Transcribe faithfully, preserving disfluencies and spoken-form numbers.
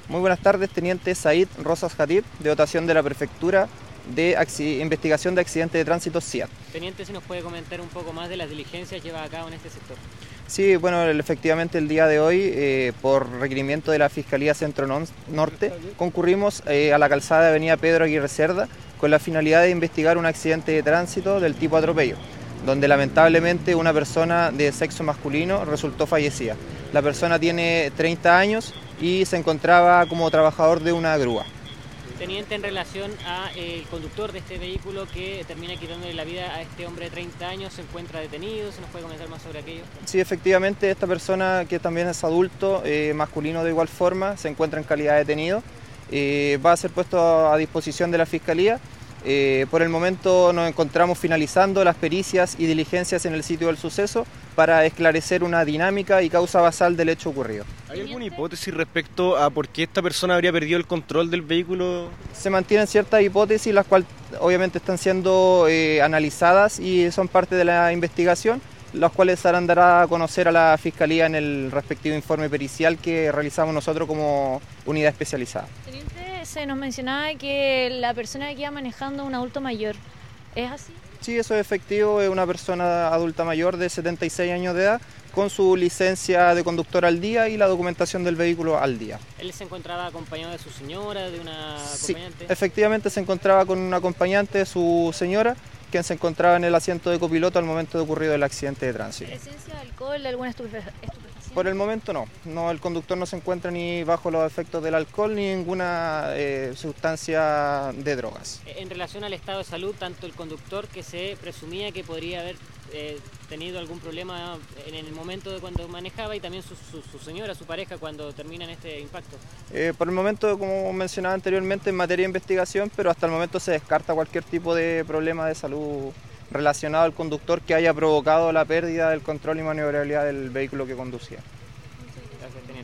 Muy buenas tardes, teniente Said Rosas Jatib, de dotación de la Prefectura de Investigación de Accidentes de Tránsito C I A T. Teniente, si nos puede comentar un poco más de las diligencias llevadas a cabo en este sector. Sí, bueno, efectivamente el día de hoy, eh, por requerimiento de la Fiscalía Centro Norte, concurrimos eh, a la calzada de Avenida Pedro Aguirre Cerda con la finalidad de investigar un accidente de tránsito del tipo atropello, donde lamentablemente una persona de sexo masculino resultó fallecida. La persona tiene treinta años y se encontraba como trabajador de una grúa. Teniente, en relación al conductor de este vehículo que termina quitándole la vida a este hombre de treinta años, ¿se encuentra detenido? ¿Se nos puede comentar más sobre aquello? Sí, efectivamente, esta persona, que también es adulto, eh, masculino de igual forma, se encuentra en calidad de detenido. Eh, va a ser puesto a disposición de la Fiscalía. Eh, por el momento nos encontramos finalizando las pericias y diligencias en el sitio del suceso para esclarecer una dinámica y causa basal del hecho ocurrido. ¿Hay alguna hipótesis respecto a por qué esta persona habría perdido el control del vehículo? Se mantienen ciertas hipótesis, las cuales obviamente están siendo eh, analizadas y son parte de la investigación, las cuales se harán dar a conocer a la Fiscalía en el respectivo informe pericial que realizamos nosotros como unidad especializada. Teniente, se nos mencionaba que la persona que iba manejando un adulto mayor, ¿es así? Sí, eso es efectivo, es una persona adulta mayor de setenta y seis años de edad, con su licencia de conductor al día y la documentación del vehículo al día. ¿Él se encontraba acompañado de su señora, de una Sí, acompañante? efectivamente se encontraba con un acompañante, su señora, quien se encontraba en el asiento de copiloto al momento de ocurrido el accidente de tránsito. ¿Presencia de alcohol, alguna estupefaciente? Por el momento no, no, el conductor no se encuentra ni bajo los efectos del alcohol ni ninguna eh, sustancia de drogas. En relación al estado de salud, tanto el conductor, que se presumía que podría haber eh, tenido algún problema en el momento de cuando manejaba, y también su, su, su señora, su pareja, cuando terminan este impacto. Eh, por el momento, como mencionaba anteriormente, en materia de investigación, pero hasta el momento se descarta cualquier tipo de problema de salud relacionado al conductor que haya provocado la pérdida del control y maniobrabilidad del vehículo que conducía.